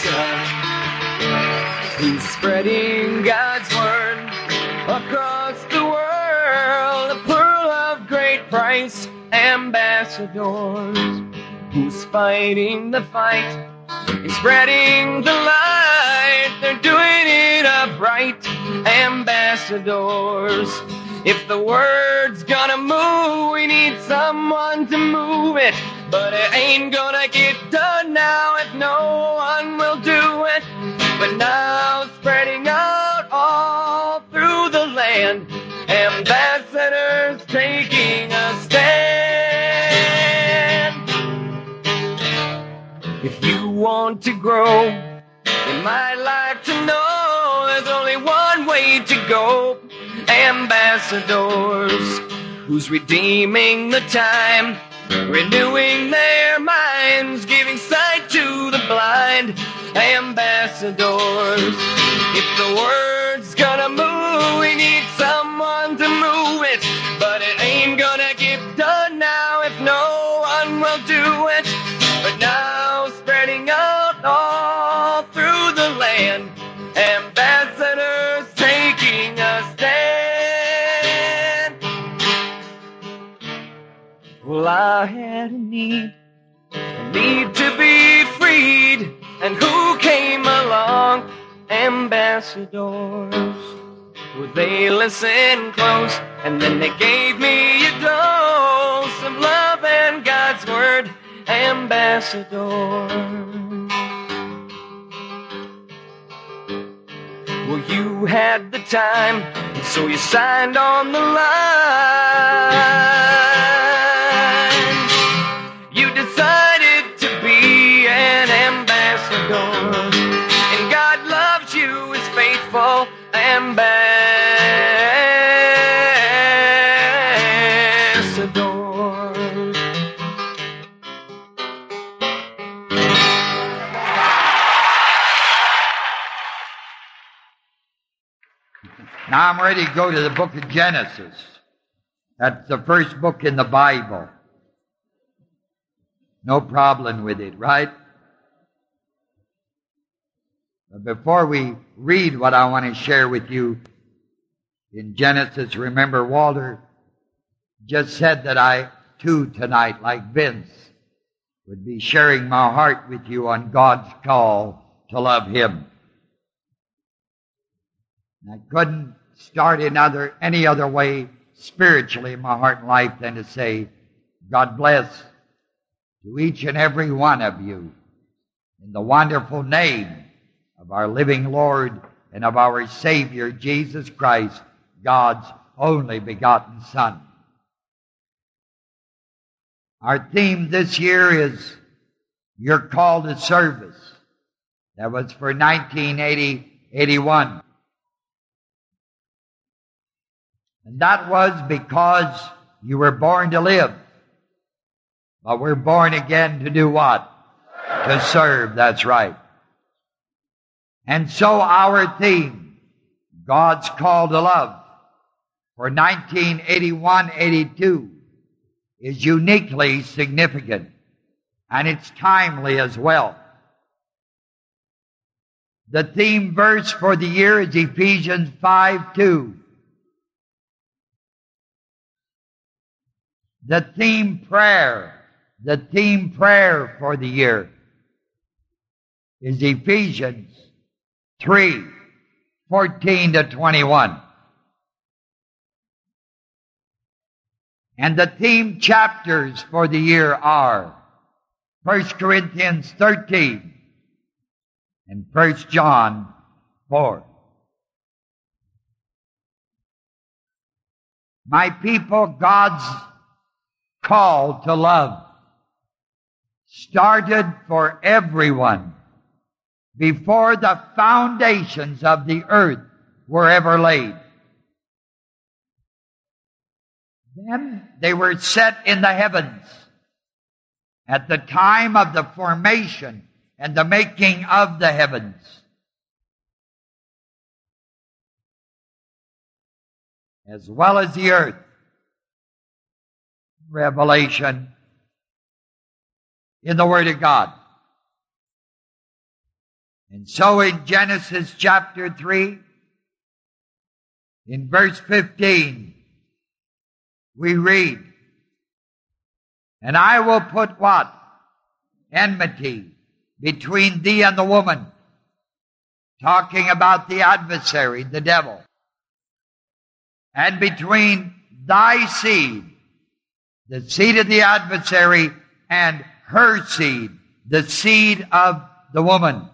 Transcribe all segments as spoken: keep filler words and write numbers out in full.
son, who's spreading God's word across the world, a pearl of great price, ambassadors, who's fighting the fight and spreading the light. They're doing it upright, ambassadors. If the word's gonna move, we need someone to move it. But it ain't gonna get done now if no one will do it. But now spreading out all through the land, ambassadors taking a stand. If you want to grow, you might like to know there's only one way to go. Ambassadors, who's redeeming the time, renewing their minds, giving sight to the blind. Ambassadors, if the word's gonna move, we need someone to move it. But it ain't gonna get done now if no one will do it. But now spreading out all through the land, ambassadors taking a stand. Well, I had a need, a need to be freed. And who came along? Ambassadors. Well, they listened close, and then they gave me a dose of love and God's word. Ambassadors. Well, you had the time, so you signed on the line. You decided to be an ambassador, and God loves you as faithful ambassadors. Now I'm ready to go to the book of Genesis. That's the first book in the Bible. No problem with it, right? But before we read what I want to share with you in Genesis, remember Walter just said that I, too, tonight, like Vince, would be sharing my heart with you on God's call to love Him. And I couldn't start in other, any other way spiritually in my heart and life than to say, God bless to each and every one of you in the wonderful name of our living Lord and of our Savior, Jesus Christ, God's only begotten Son. Our theme this year is Your Call to Service. That was for nineteen eighty, eighty-one. And that was because you were born to live. But we're born again to do what? To serve, that's right. And so our theme, God's Call to Love, for nineteen eighty-one eighty-two, is uniquely significant. And it's timely as well. The theme verse for the year is Ephesians five two. The theme prayer, the theme prayer for the year is Ephesians three fourteen to twenty-one. And the theme chapters for the year are First Corinthians thirteen and First John four. My people, God's call to love started for everyone before the foundations of the earth were ever laid. Then they were set in the heavens at the time of the formation and the making of the heavens. As well as the earth. Revelation in the Word of God. And so in Genesis chapter three, in verse fifteen, we read, "And I will put" what? "Enmity between thee and the woman." Talking about the adversary, the devil. "And between thy seed," the seed of the adversary, "and her seed," the seed of the woman.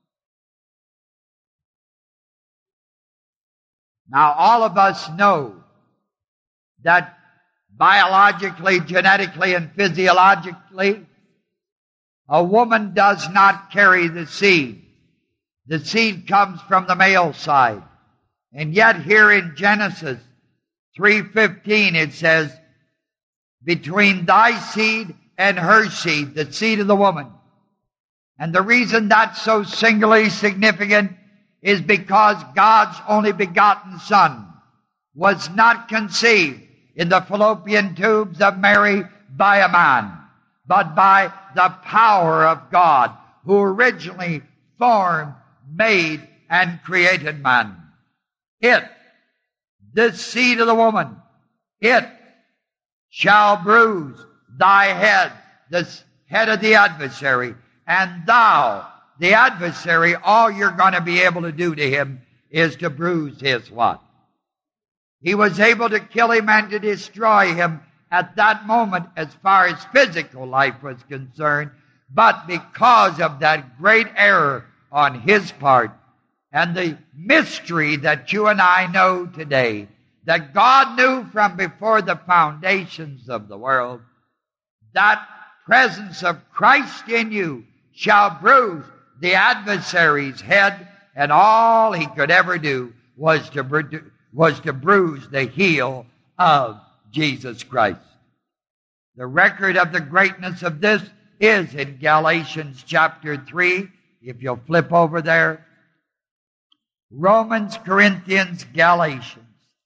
Now all of us know that biologically, genetically, and physiologically, a woman does not carry the seed. The seed comes from the male side. And yet here in Genesis three fifteen it says, "Between thy seed and her seed," the seed of the woman. And the reason that's so singularly significant is because God's only begotten Son was not conceived in the fallopian tubes of Mary by a man, but by the power of God, who originally formed, made, and created man. It, this seed of the woman, it shall bruise thy head, the head of the adversary, and thou, the adversary, all you're going to be able to do to him is to bruise his what? He was able to kill him and to destroy him at that moment as far as physical life was concerned, but because of that great error on his part and the mystery that you and I know today, that God knew from before the foundations of the world, that presence of Christ in you shall bruise the adversary's head, and all he could ever do was to, bru- was to bruise the heel of Jesus Christ. The record of the greatness of this is in Galatians chapter three. If you'll flip over there. Romans, Corinthians, Galatians.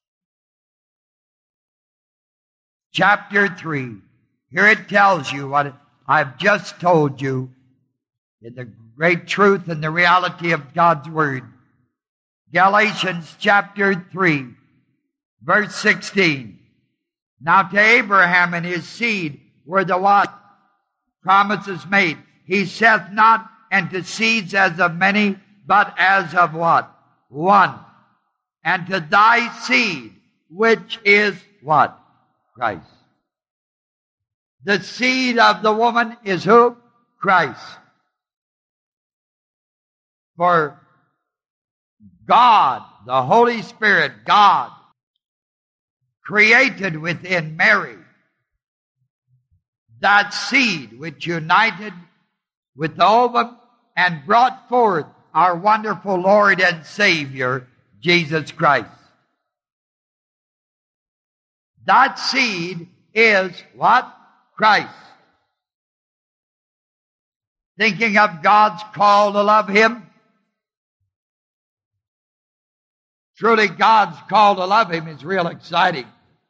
Chapter three. Here it tells you what I've just told you in the great truth and the reality of God's Word. Galatians chapter three, verse sixteen. "Now to Abraham and his seed were the what? Promises made. He saith not, and to seeds as of many, but as of what? One. And to thy seed, which is what? Christ." The seed of the woman is who? Christ. For God, the Holy Spirit, God, created within Mary that seed which united with the ovum and brought forth our wonderful Lord and Savior, Jesus Christ. That seed is what? Christ. Thinking of God's call to love Him? Truly, God's call to love Him is real exciting.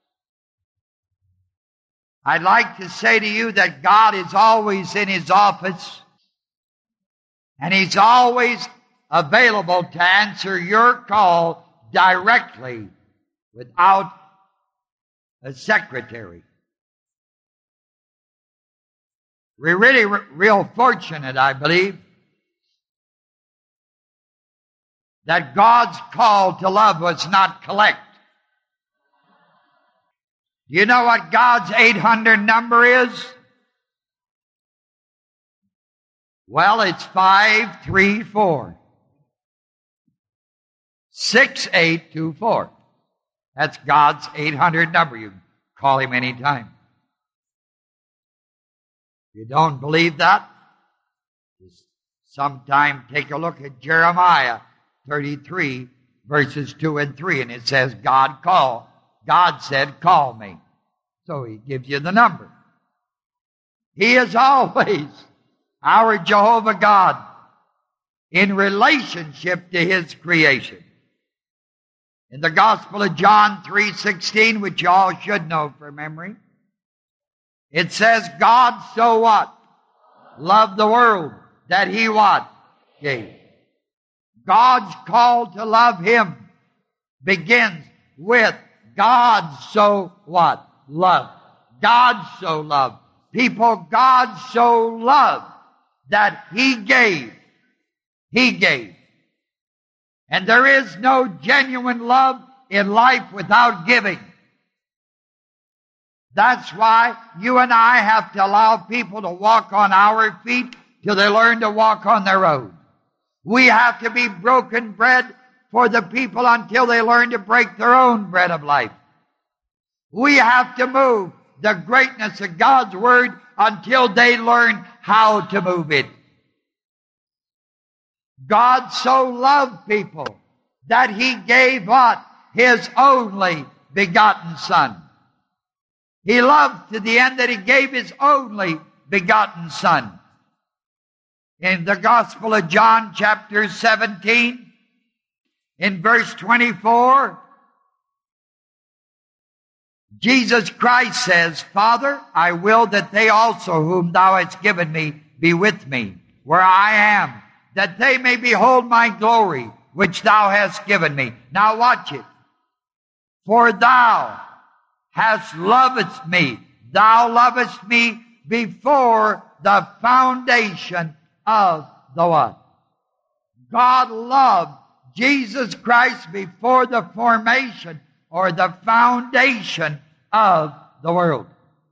I'd like to say to you that God is always in His office, and He's always available to answer your call directly without a secretary. We're really re- real fortunate, I believe, that God's call to love was not collect. Do you know what God's eight hundred number is? Well, it's five three four. six eight two four. That's God's eight hundred number. You can call Him anytime. If you don't believe that, just sometime take a look at Jeremiah thirty-three, verses two and three, and it says, God called. God said, call me. So He gives you the number. He is always our Jehovah God in relationship to His creation. In the Gospel of John three sixteen, which you all should know from memory, it says, God so what? Loved the world that He what? Gave. God's call to love Him begins with God so what? Love. God so loved. People God so loved that He gave. He gave. And there is no genuine love in life without giving. That's why you and I have to allow people to walk on our feet till they learn to walk on their own. We have to be broken bread for the people until they learn to break their own bread of life. We have to move the greatness of God's Word until they learn how to move it. God so loved people that He gave what? His only begotten Son. He loved to the end that He gave His only begotten Son. In the Gospel of John, chapter seventeen, in verse twenty-four, Jesus Christ says, Father, I will that they also whom Thou hast given me be with me, where I am, that they may behold my glory, which Thou hast given me. Now watch it. For Thou hast loved me. Thou lovest me before the foundation of the what? God loved Jesus Christ before the formation or the foundation of the world.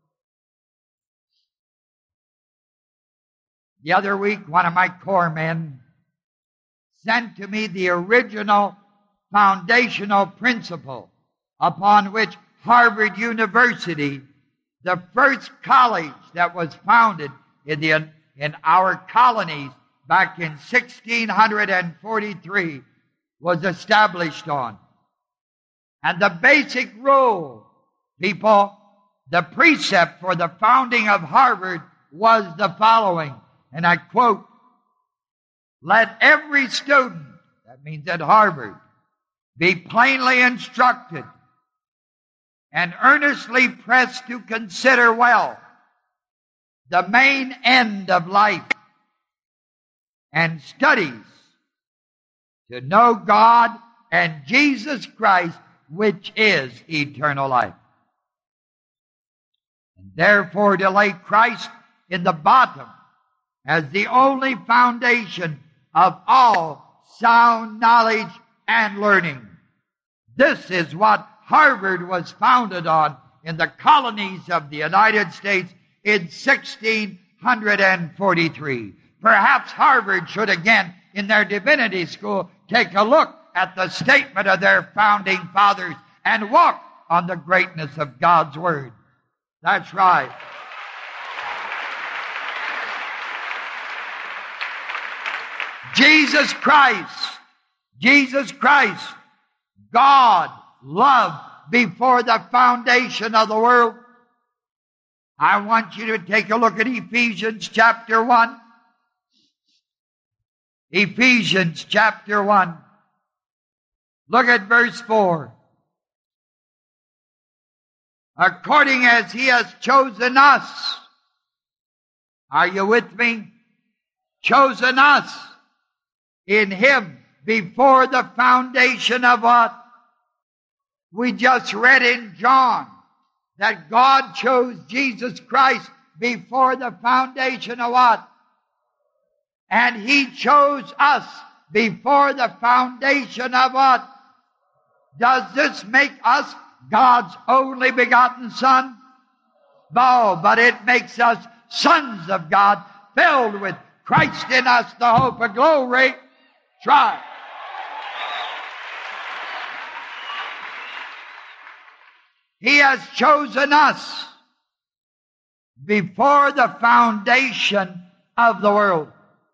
The other week, one of my corps men sent to me the original foundational principle upon which Harvard University, the first college that was founded in the in our colonies back in sixteen forty-three, was established on. And the basic rule, people, the precept for the founding of Harvard was the following, and I quote, let every student, that means at Harvard, be plainly instructed and earnestly pressed to consider well the main end of life and studies to know God and Jesus Christ, which is eternal life. And therefore to lay Christ in the bottom as the only foundation of all sound knowledge and learning. This is what Harvard was founded on in the colonies of the United States in sixteen forty-three. Perhaps Harvard should again, in their divinity school, take a look at the statement of their founding fathers and walk on the greatness of God's Word. That's right. Jesus Christ, Jesus Christ, God loved before the foundation of the world. I want you to take a look at Ephesians chapter one. Ephesians chapter one. Look at verse four. According as He has chosen us. Are you with me? Chosen us in Him before the foundation of what? We just read in John that God chose Jesus Christ before the foundation of what? And He chose us before the foundation of what? Does this make us God's only begotten Son? No, but it makes us sons of God, filled with Christ in us, the hope of glory. Try. He has chosen us before the foundation of the world.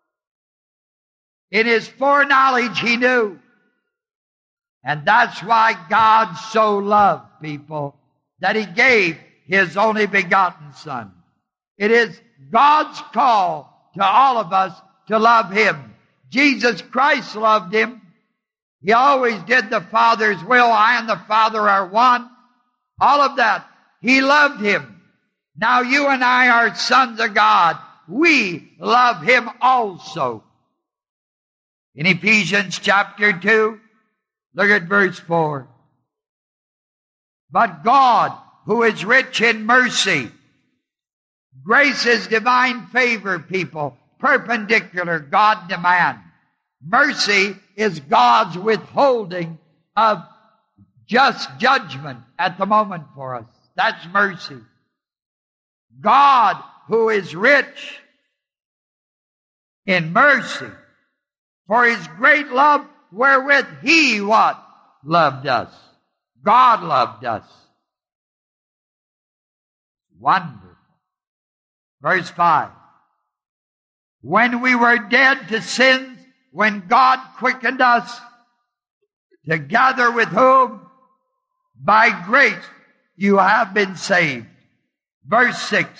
In His foreknowledge He knew. And that's why God so loved people that He gave His only begotten Son. It is God's call to all of us to love Him. Jesus Christ loved Him. He always did the Father's will. I and the Father are one. All of that. He loved Him. Now you and I are sons of God. We love Him also. In Ephesians chapter two, look at verse four. But God, who is rich in mercy, grace is divine favor, people, perpendicular, God to man. Mercy is God's withholding of just judgment at the moment for us. That's mercy. God, who is rich in mercy, for His great love wherewith He, what? Loved us. God loved us. Wonderful. Verse five. When we were dead to sins, when God quickened us, together with whom? By grace you have been saved. Verse six.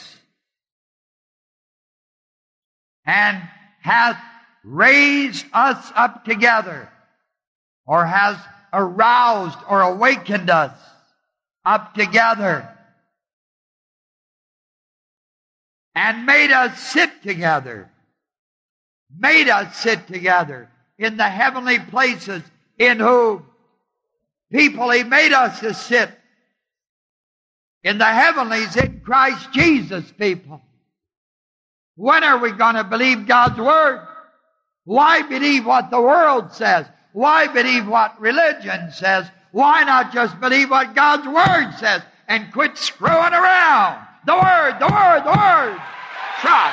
And hath raised us up together, or has aroused or awakened us up together, and made us sit together. Made us sit together in the heavenly places, in whom? People, He made us to sit in the heavenlies in Christ Jesus, people. When are we going to believe God's Word? Why believe what the world says? Why believe what religion says? Why not just believe what God's Word says and quit screwing around? The Word, the Word, the Word. Try.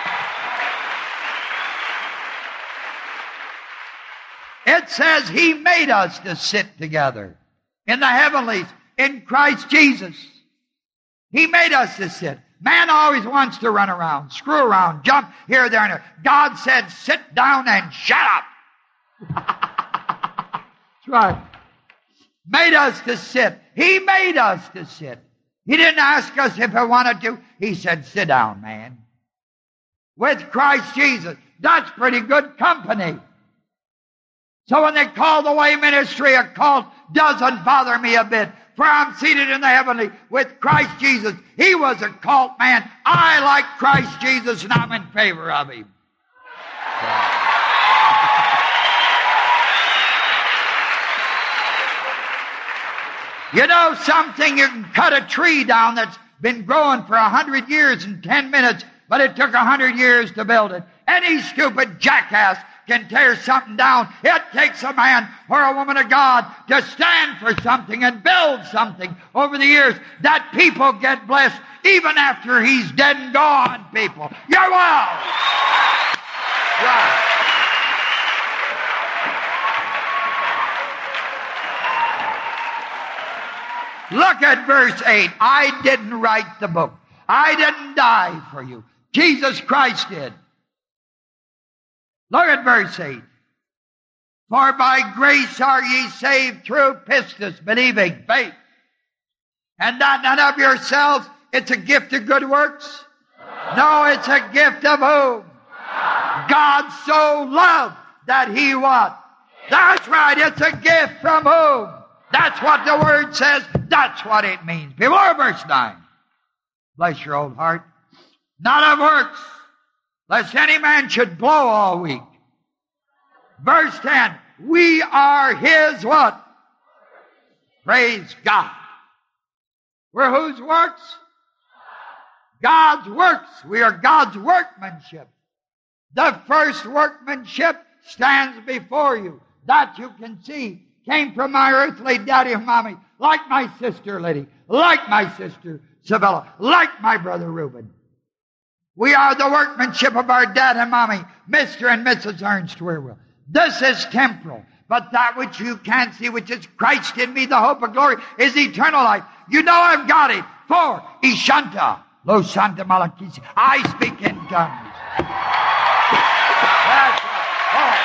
It says He made us to sit together in the heavenlies in Christ Jesus. He made us to sit. Man always wants to run around, screw around, jump here, there, and there. God said, sit down and shut up. That's right. Made us to sit. He made us to sit. He didn't ask us if we wanted to. He said, sit down, man. With Christ Jesus. That's pretty good company. So when they call the way ministry a cult, doesn't bother me a bit. For I'm seated in the heavenly with Christ Jesus. He was a cult man. I like Christ Jesus, and I'm in favor of Him. You know something? You can cut a tree down that's been growing for a hundred years in ten minutes, but it took a hundred years to build it. Any stupid jackass can tear something down. It takes a man or a woman of God to stand for something and build something over the years that people get blessed even after he's dead and gone, people. You're well. Right. Look at verse eight. I didn't write the book. I didn't die for you. Jesus Christ did. Look at verse eight. For by grace are ye saved through pistis, believing, faith. And that not of yourselves, it's a gift of good works. No, it's a gift of whom? God so loved that He what? That's right, it's a gift from whom? That's what the Word says. That's what it means. People, look at verse nine. Bless your old heart. Not of works, lest any man should blow all week. Verse ten, we are His what? Praise God. We're whose works? God's works. We are God's workmanship. The first workmanship stands before you. That you can see came from my earthly daddy and mommy, like my sister Liddy, like my sister Sabella, like my brother Reuben. We are the workmanship of our dad and mommy, Mister and Missus Ernst Wierwille. This is temporal. But that which you can't see, which is Christ in me, the hope of glory, is eternal life. You know I've got it. For Ishanta, Lo Santa Malakisi. I speak in tongues. That's right.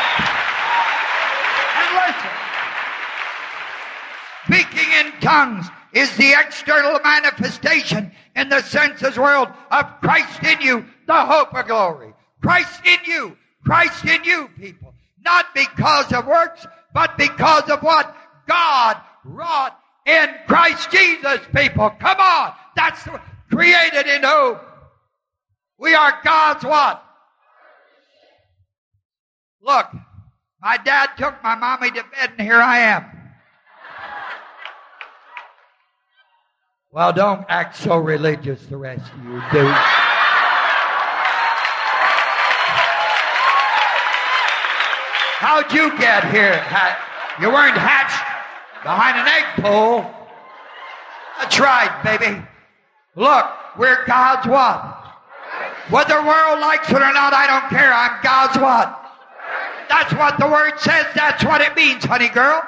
Oh. And listen. Speaking in tongues is the external manifestation in the senses world of Christ in you, the hope of glory. Christ in you. Christ in you, people. Not because of works, but because of what God wrought in Christ Jesus, people. Come on. That's the, created in whom? We are God's what? Look, My dad took my mommy to bed, and here I am. Well, don't act so religious, the rest of you do. How'd you get here? You weren't hatched behind an egg pole. That's right, baby. Look, we're God's what? Whether the world likes it or not, I don't care. I'm God's what? That's what the word says. That's what it means, honey girl.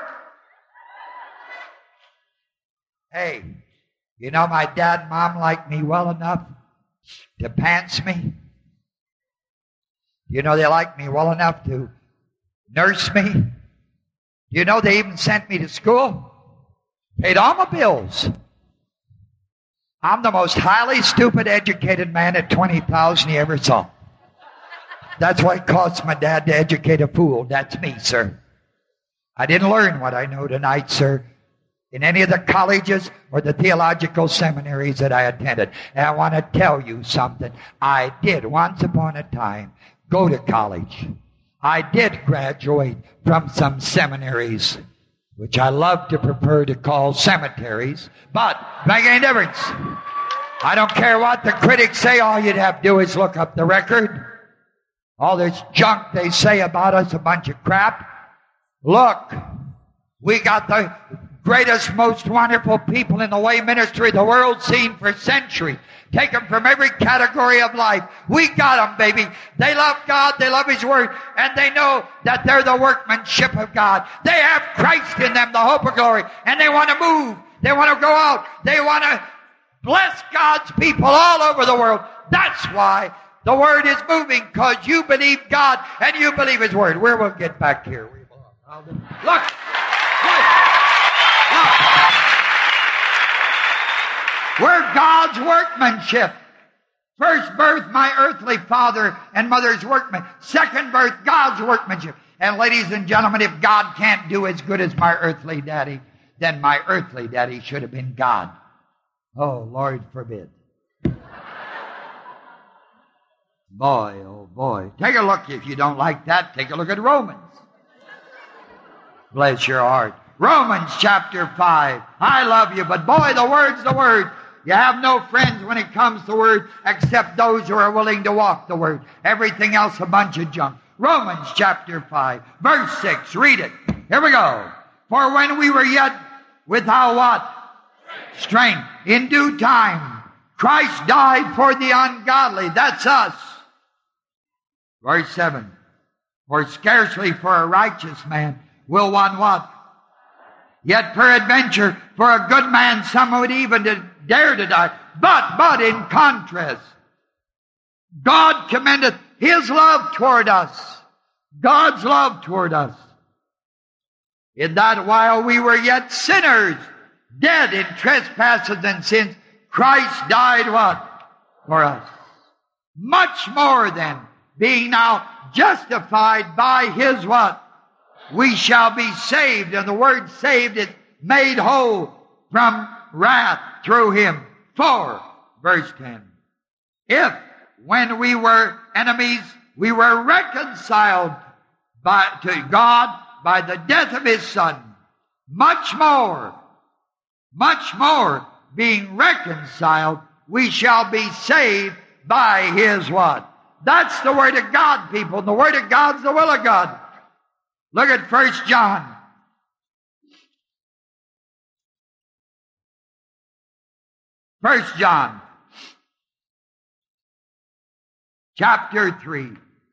Hey, you know my dad and mom liked me well enough to pants me. You know they liked me well enough to nurse me. You know they even sent me to school. Paid all my bills. I'm the most highly stupid educated man at twenty thousand you ever saw. That's what it costs my dad to educate a fool. That's me, sir. I didn't learn what I know tonight, sir, in any of the colleges or the theological seminaries that I attended. And I want to tell you something. I did once upon a time go to college. I did graduate from some seminaries, which I love to prefer to call cemeteries, but make any difference. I don't care what the critics say. All you'd have to do is look up the record. All this junk they say about us, a bunch of crap. Look, we got the greatest, most wonderful people in the lay ministry the world's seen for centuries. Take them from every category of life. We got them, baby. They love God, they love His Word, and they know that they're the workmanship of God. They have Christ in them, the hope of glory, and they want to move. They want to go out. They want to bless God's people all over the world. That's why the Word is moving, because you believe God and you believe His Word. Where we'll get back here. We belong. Look. Look. Look. We're God's workmanship. First birth, my earthly father and mother's workman. Second birth, God's workmanship. And ladies and gentlemen, if God can't do as good as my earthly daddy, then my earthly daddy should have been God. Oh, Lord forbid. Boy, oh boy. Take a look, if you don't like that, take a look at Romans. Bless your heart. Romans chapter five. I love you, but boy, the Word's the Word. You have no friends when it comes to the Word except those who are willing to walk the Word. Everything else a bunch of junk. Romans chapter five, verse six. Read it. Here we go. For when we were yet without what? Strength. In due time, Christ died for the ungodly. That's us. Verse seven. For scarcely for a righteous man will one what? Yet peradventure for a good man some would even to dare to die. But, but in contrast, God commendeth His love toward us. God's love toward us. In that while we were yet sinners, dead in trespasses and sins, Christ died what? For us. Much more then, being now justified by His what? We shall be saved. And the word saved is made whole from wrath through Him. For, verse ten, if when we were enemies, we were reconciled by, to God by the death of His Son, much more, much more, being reconciled, we shall be saved by His what? That's the Word of God, people. The Word of God's the will of God. Look at First John. First John, chapter three.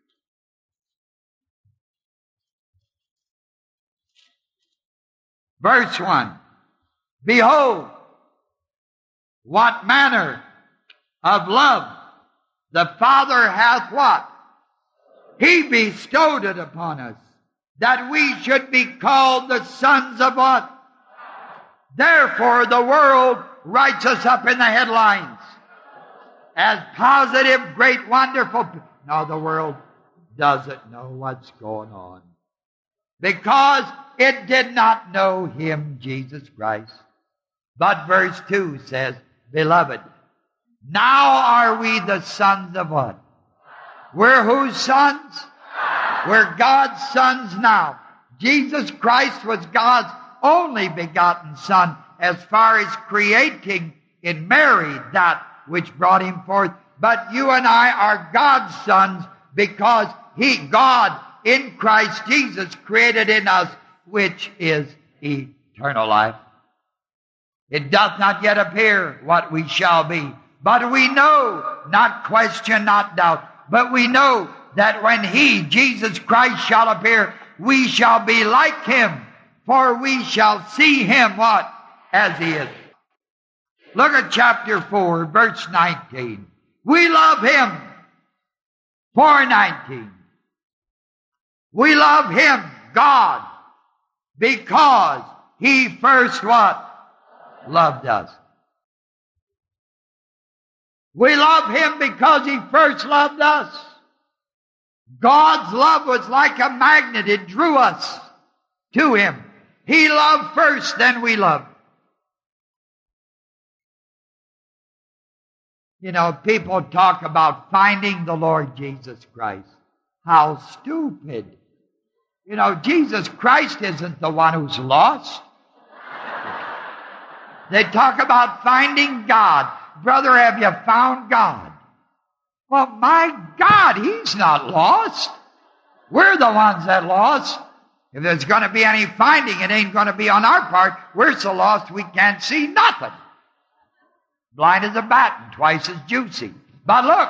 Verse one. Behold, what manner of love the Father hath what? He bestowed it upon us, that we should be called the sons of what? Therefore the world writes us up in the headlines as positive, great, wonderful. No, the world doesn't know what's going on, because it did not know Him, Jesus Christ. But verse two says, Beloved, now are we the sons of what? We're whose sons? We're God's sons now. Jesus Christ was God's only begotten Son as far as creating in Mary that which brought him forth. But you and I are God's sons because He, God, in Christ Jesus, created in us, which is eternal life. It doth not yet appear what we shall be, but we know, not question, not doubt, but we know that when He, Jesus Christ, shall appear, we shall be like Him, for we shall see Him, what? As He is. Look at chapter four, verse nineteen. We love Him. four nineteen. We love Him, God, because He first what? Loved us. We love Him because He first loved us. God's love was like a magnet. It drew us to Him. He loved first, then we loved. You know, people talk about finding the Lord Jesus Christ. How stupid. You know, Jesus Christ isn't the one who's lost. They talk about finding God. Brother, have you found God? Well, my God, He's not lost. We're the ones that lost. If there's going to be any finding, it ain't going to be on our part. We're so lost we can't see nothing. Blind as a bat and twice as juicy. But look,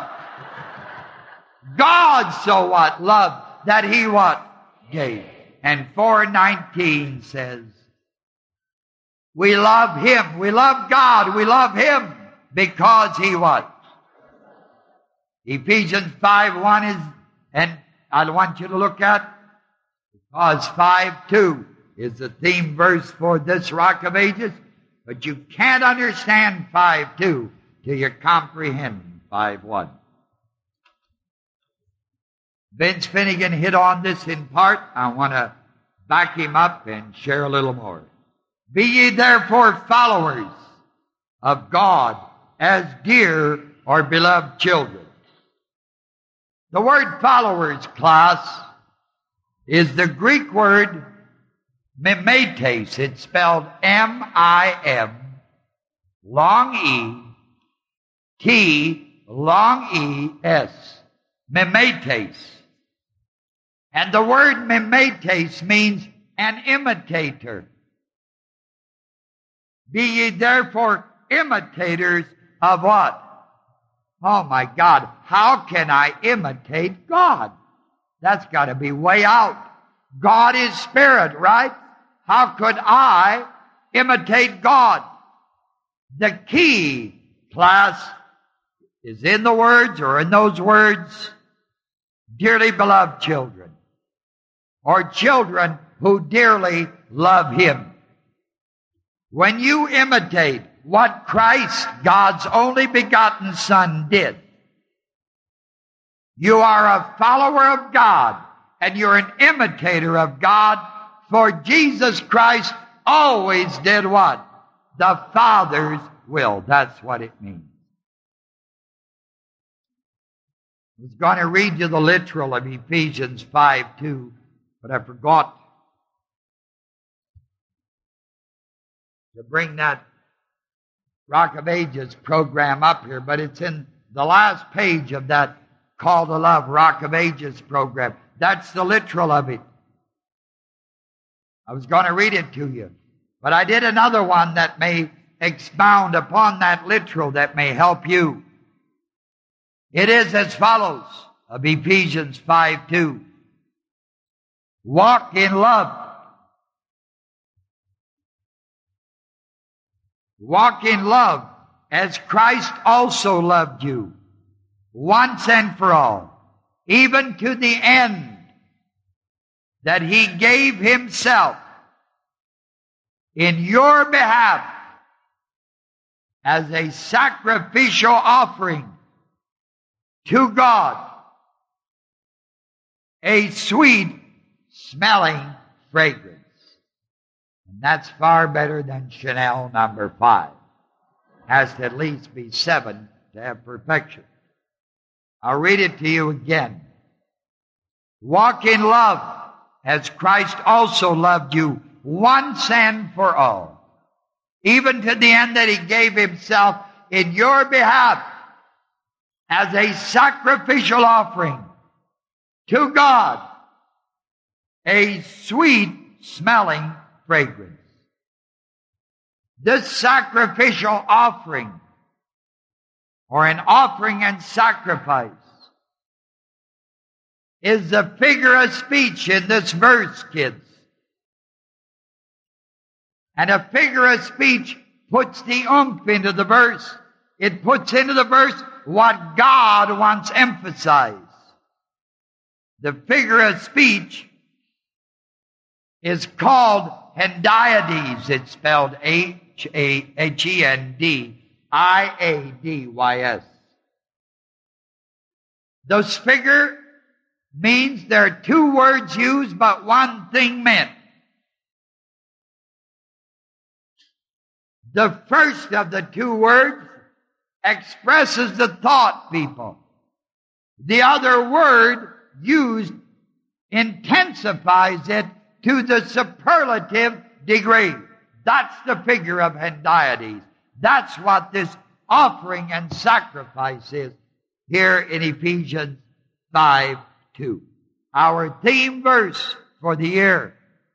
God so what? Loved that He what? Gave. And four nineteen says, we love Him. We love God. We love Him because He what? Ephesians five one is, and I want you to look at, because five two is the theme verse for this Rock of Ages, but you can't understand five two till you comprehend five one. Vince Finnegan hit on this in part. I want to back him up and share a little more. Be ye therefore followers of God as dear or beloved children. The word followers, class, is the Greek word mimetes. It's spelled M I M, long E, T, long E, S. Mimetes. And the word mimetes means an imitator. Be ye therefore imitators of what? Oh my God, how can I imitate God? That's got to be way out. God is spirit, right? How could I imitate God? The key, class, is in the words, or in those words, dearly beloved children, or children who dearly love Him. When you imitate what Christ, God's only begotten Son, did, you are a follower of God, and you're an imitator of God, for Jesus Christ always did what? The Father's will. That's what it means. I was going to read you the literal of Ephesians five two, but I forgot to bring that Rock of Ages program up here, but it's in the last page of that Call to Love Rock of Ages program. That's the literal of it. I was going to read it to you, but I did another one that may expound upon that literal that may help you. It is as follows of Ephesians five two. Walk in love. Walk in love as Christ also loved you, once and for all, even to the end that He gave Himself in your behalf as a sacrificial offering to God, a sweet smelling fragrance. And that's far better than Chanel number five. Has to at least be seven to have perfection. I'll read it to you again. Walk in love as Christ also loved you once and for all, even to the end that he gave himself in your behalf as a sacrificial offering to God, a sweet-smelling fragrance. This sacrificial offering, or an offering and sacrifice, is the figure of speech in this verse, kids. And a figure of speech puts the oomph into the verse. It puts into the verse what God wants emphasized. The figure of speech is called hendiades. It's spelled H A H E N D I A D Y S. This figure means there are two words used, but one thing meant. The first of the two words expresses the thought, people. The other word used intensifies it to the superlative degree. That's the figure of hendiades. That's what this offering and sacrifice is here in Ephesians five two. Our theme verse for the year.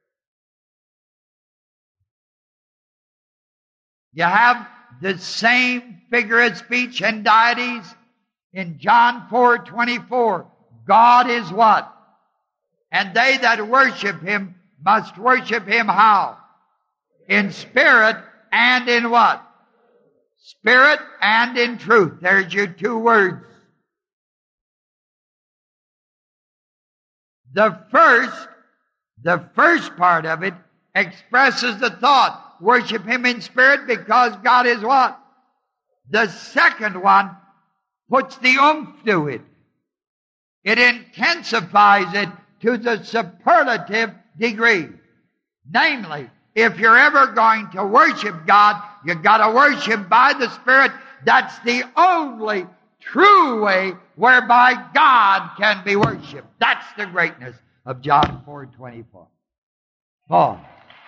You have the same figure of speech and deities in John four twenty-four. God is what? And they that worship him must worship him how? In spirit and in what? Spirit and in truth. There's your two words. The first, the first part of it expresses the thought. Worship him in spirit because God is what? The second one puts the oomph to it. It intensifies it to the superlative degree. Namely, if you're ever going to worship God, you've got to worship by the Spirit. That's the only true way whereby God can be worshipped. That's the greatness of John four twenty-four. Paul.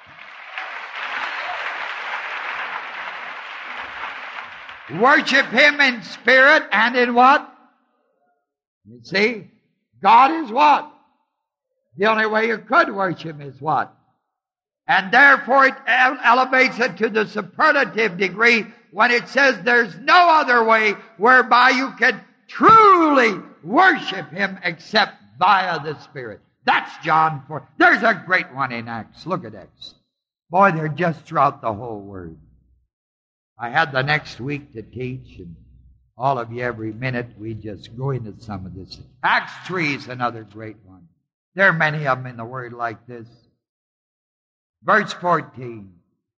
Worship him in spirit and in what? You see? God is what? The only way you could worship him is what? And therefore it elevates it to the superlative degree when it says there's no other way whereby you can truly worship him except via the Spirit. That's John four. There's a great one in Acts. Look at Acts. Boy, they're just throughout the whole Word. I had the next week to teach, and all of you every minute we just go into some of this. Acts three is another great one. There are many of them in the Word like this. Verse fourteen.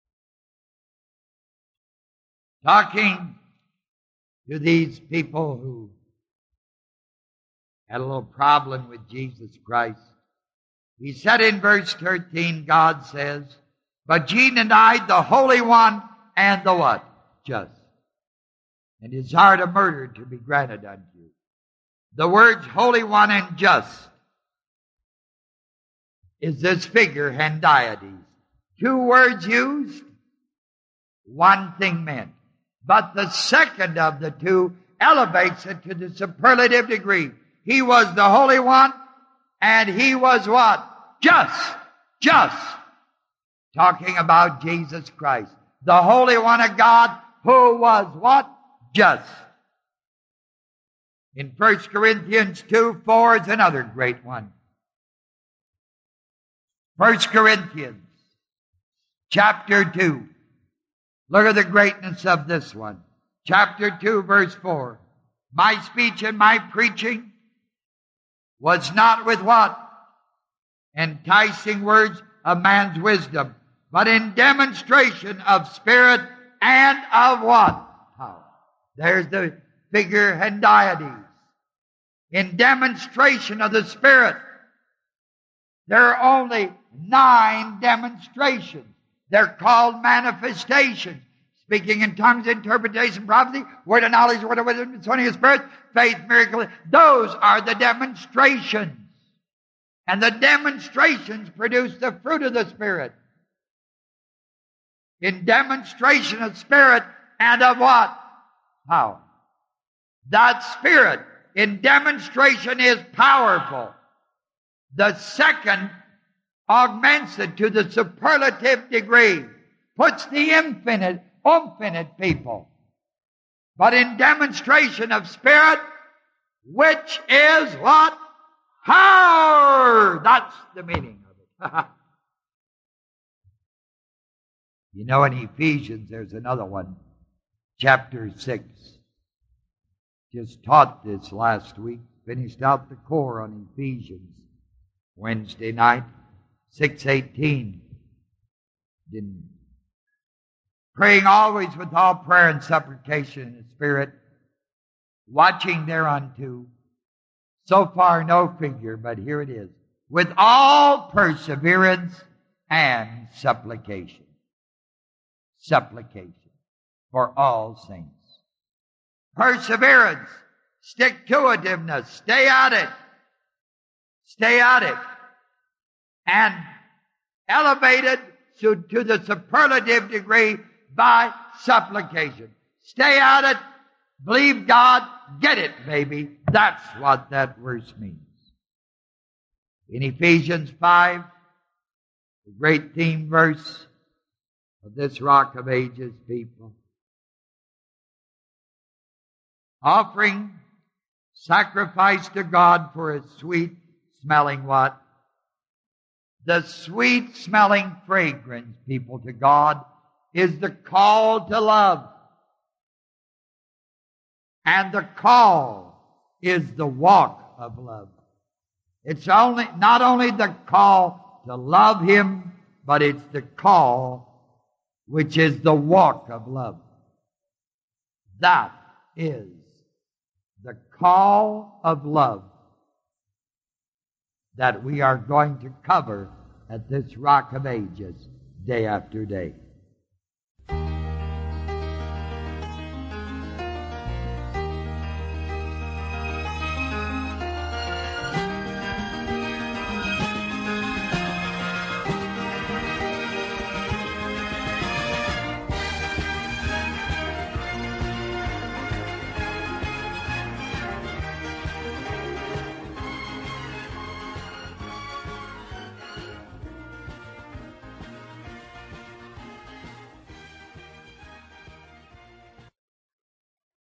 Talking to these people who had a little problem with Jesus Christ. He said in verse thirteen, God says, but ye denied the Holy One and the what? Just. And desired a murder to be granted unto you. The words Holy One and Just is this figure, hendiades. Two words used, one thing meant. But the second of the two elevates it to the superlative degree. He was the Holy One, and he was what? Just. Just. Talking about Jesus Christ. The Holy One of God, who was what? Just. In First Corinthians two four is another great one. First Corinthians chapter two. Look at the greatness of this one. Chapter two, verse four. My speech and my preaching was not with what? Enticing words of man's wisdom, but in demonstration of spirit and of what? Power. There's the figure hendiades. In demonstration of the Spirit. There are only nine demonstrations. They're called manifestations. Speaking in tongues, interpretation, prophecy, word of knowledge, word of wisdom, sowing of spirit, faith, miracle. Those are the demonstrations. And the demonstrations produce the fruit of the Spirit. In demonstration of Spirit and of what? Power. That Spirit in demonstration is powerful. The second augments it to the superlative degree, puts the infinite, infinite people. But in demonstration of Spirit, which is what? Power! That's the meaning of it. You know, in Ephesians, there's another one, chapter six. Just taught this last week, finished out the core on Ephesians Wednesday night, six eighteen. Didn't. Praying always with all prayer and supplication in the Spirit, watching thereunto. So far no figure, but here it is. With all perseverance and supplication. Supplication for all saints. Perseverance, stick-to-itiveness, stay at it. Stay at it. And elevated to, to the superlative degree by supplication. Stay at it. Believe God. Get it, baby. That's what that verse means. In Ephesians five, the great theme verse of this Rock of Ages people, offering sacrifice to God for a sweet smelling what? The sweet smelling fragrance, people, to God is the call to love. And the call is the walk of love. It's only, not only the call to love Him, but it's the call which is the walk of love. That is the call of love that we are going to cover at this Rock of Ages day after day.